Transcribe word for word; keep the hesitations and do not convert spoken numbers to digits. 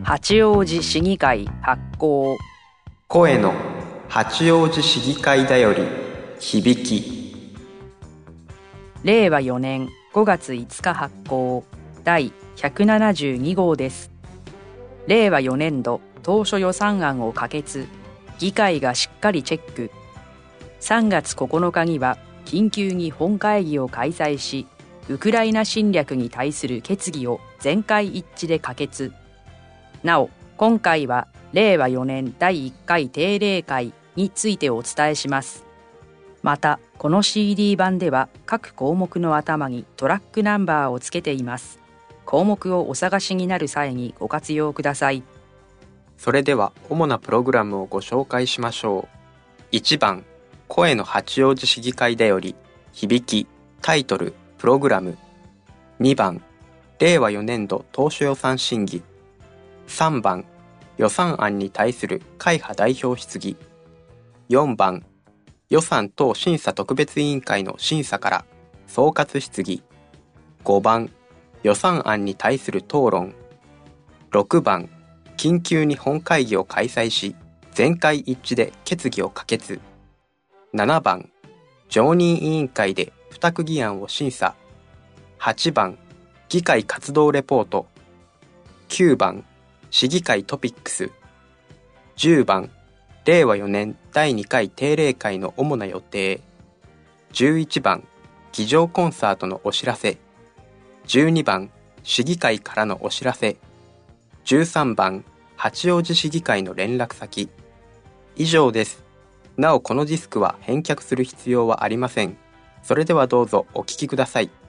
八王子市議会発行。 声の八王子市議会だより響き。 れいわよねんごがついつか発行第ひゃくななじゅうに号です。れいわよねんど当初予算案を可決、議会がしっかりチェック。さんがつここのかには緊急に本会議を開催し、ウクライナ侵略に対する決議を全会一致で可決。なお、今回はれいわよねんだいいっかい定例会についてお伝えします。また、この シーディー 版では各項目の頭にトラックナンバーをつけています。項目をお探しになる際にご活用ください。 それでは主なプログラムをご紹介しましょう。いちばん、声の八王子市議会だより響き、タイトル、プログラム。にばん、れいわよねんど当初予算審議。さんばん、予算案に対する会派代表質疑。よんばん、予算等審査特別委員会の審査から総括質疑。ごばん、予算案に対する討論。ろくばん、緊急に本会議を開催し、全会一致で決議を可決。ななばん、常任委員会で付託議案を審査。はちばん、議会活動レポート。きゅうばん、市議会トピックス。じゅうばん、れいわよねんだいにかい定例会の主な予定。じゅういちばん、議場コンサートのお知らせ。じゅうにばん、市議会からのお知らせ。じゅうさんばん、八王子市議会の連絡先。以上です。なおこのディスクは返却する必要はありません。それではどうぞお聞きください。